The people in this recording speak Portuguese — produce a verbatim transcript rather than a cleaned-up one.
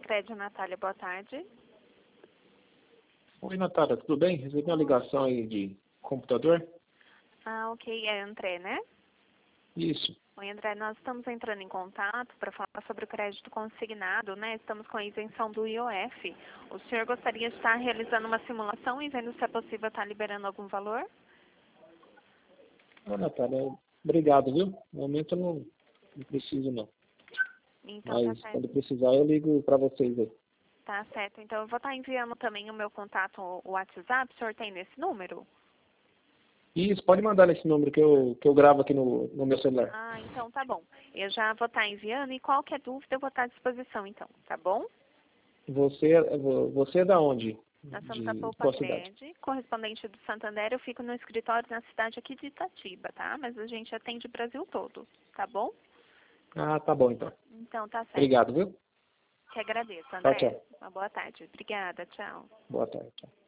Sicredi, Natália, boa tarde. Oi, Natália, tudo bem? Recebi uma ligação aí de computador? Ah, ok, é André, né? Isso. Oi, André, nós estamos entrando em contato para falar sobre o crédito consignado, né? Estamos com a isenção do I O F. O senhor gostaria de estar realizando uma simulação e vendo se é possível estar liberando algum valor? Ah, Natália, obrigado, viu? No momento eu não, não preciso, não. Então tá Mas certo. quando precisar eu ligo para vocês aí. Tá certo. Então eu vou estar enviando também o meu contato, o WhatsApp. O senhor tem nesse número? Isso, pode mandar nesse número que eu, que eu gravo aqui no, no meu celular. Ah, então tá bom. Eu já vou estar enviando e qualquer dúvida eu vou estar à disposição, então, tá bom? Você, você é da onde? Nós somos a De Poupa qual cidade? Cred, correspondente do Santander. Eu fico no escritório na cidade aqui de Itatiba, tá? Mas a gente atende o Brasil todo, tá bom? Ah, tá bom então. Então tá certo. Obrigado, viu? Te agradeço, Tchau, André. tchau. Uma boa tarde. Obrigada, tchau. Boa tarde. Tchau.